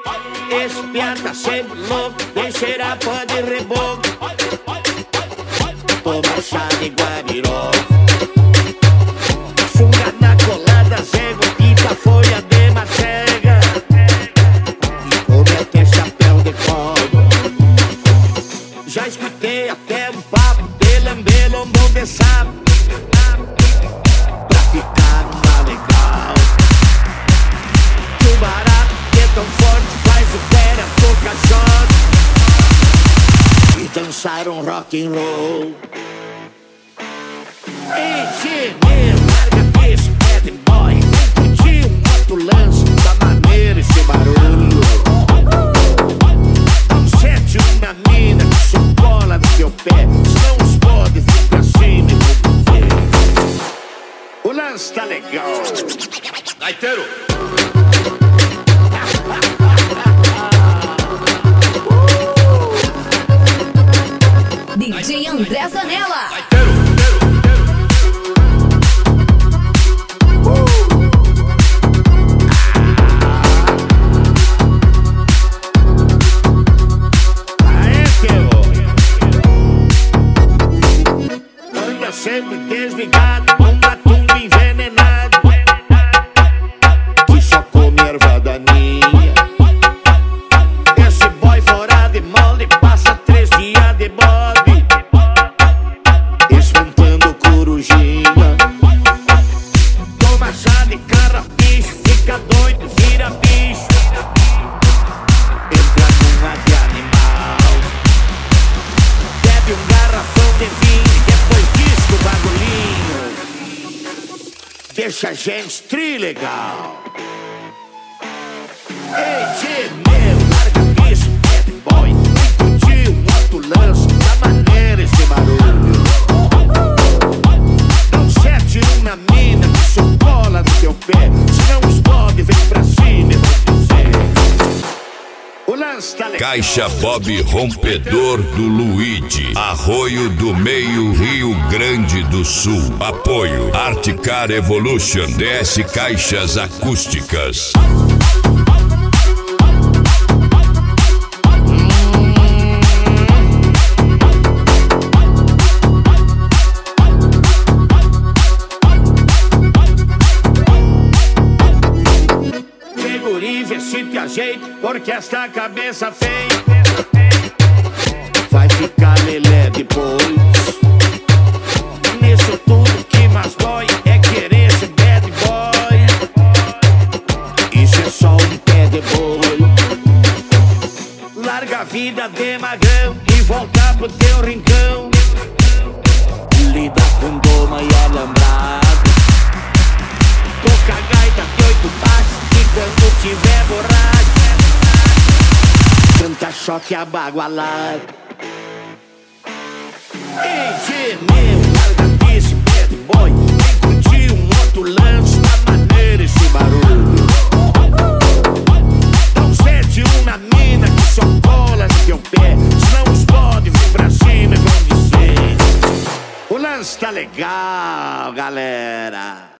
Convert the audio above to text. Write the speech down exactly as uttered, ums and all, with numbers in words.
Esse piá tá sempre louco, vem cheirar pó de reboco. Toma chá de guariró, funga na colada, zego, quita folha de macega e come até chapéu de couro. Já escutei até um papo de lamber lombo de sapo pra ficar uma legal. Que o barato que é tão forte faz o pé tocar shot e dançar um rock and roll. Ei, tio, larga isso, bad boy. Curtir um outro lance, da maneira esse barulho. Não sete uma mina que só cola no teu pé, senão os pode vir pra cima e vou ver. O lance tá legal. Gaiteiro! D J André Zanella. Gaiteiro! Sempre desligado, um matumbo envenenado que só come erva daninha. Esse boy fora de molde passa três dias de bode espantando corujinha. Toma chá de carrapicho, fica doido, vira bicho, entra numa de animal, bebe um garrafão de vinho, o bagulhinho deixa a gente trilegal. Ei, tio, meu, larga isso, bad boy. Vem curtir um outro lance, da maneira esse barulho. Não sete uma mina que só cola no teu pé, senão os bode vem pra cima e vão dizer. O lance tá legal. Caixa Bob Rompedor do Luigi, Arroio do Meio, Rio Grande do Sul. Apoio Articar Evolution, D S Caixas Acústicas. Vê se te ajeita, porque esta cabeça feia vai ficar lelé depois. Nisso tudo que mais dói é querer ser bad boy. Isso é só um pé de boi. Larga a vida de magrão e volta pro teu rincão. Lida com doma e alambrado, toca gaita de oito baixos e quando tiver borracho canta choque abagualado. Ei, tio, meu, larga disso, bad boy. Vem curtir um outro lance, da maneira esse barulho. Não sete uma mina que só cola no teu pé, senão os pode vir pra cima e vão dizer. O lance tá legal, galera.